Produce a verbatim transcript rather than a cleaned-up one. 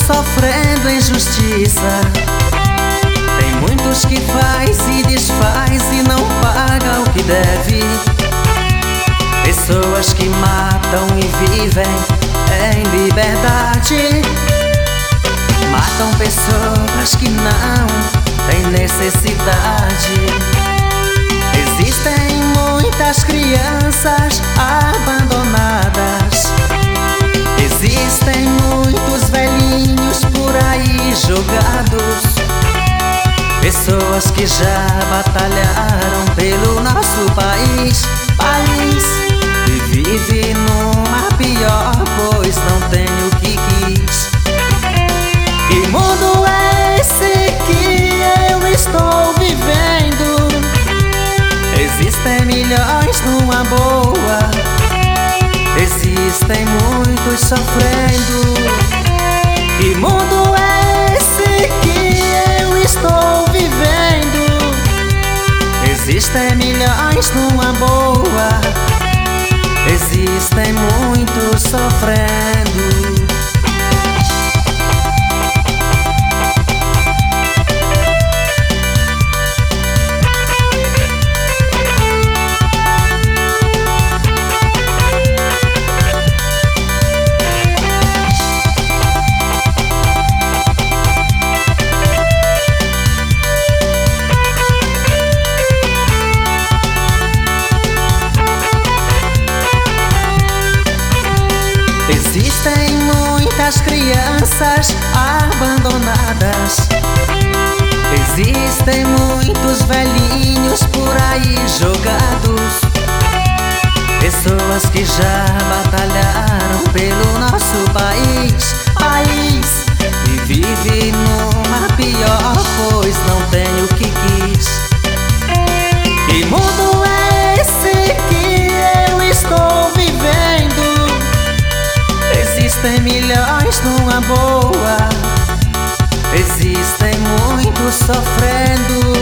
sofrendo injustiça. Tem muitos que faz e desfaz e não paga o que deve. Pessoas que matam e vivem em liberdade. Matam pessoas que não têm necessidade. Existem muitas crianças abandonadas. Existem muitos velhinhos por aí jogados. Pessoas que já batalharam pelo nosso país, país que vive numa pior, pois não tem o que quis. Que mundo é esse que eu estou vivendo? Existem milhões numa boa, existem muitos sofrendo. Que mundo é esse que eu estou vivendo? Existem milhões numa boa, existem muitos sofrendo. Existem muitas crianças abandonadas. Existem muitos velhinhos por aí jogados. Pessoas que já batalharam pelo nosso país, país que vive numa pior, pois não tem o que quis. Que mundo é esse que eu estou vivendo? Existem milhões numa boa, existem muitos sofrendo.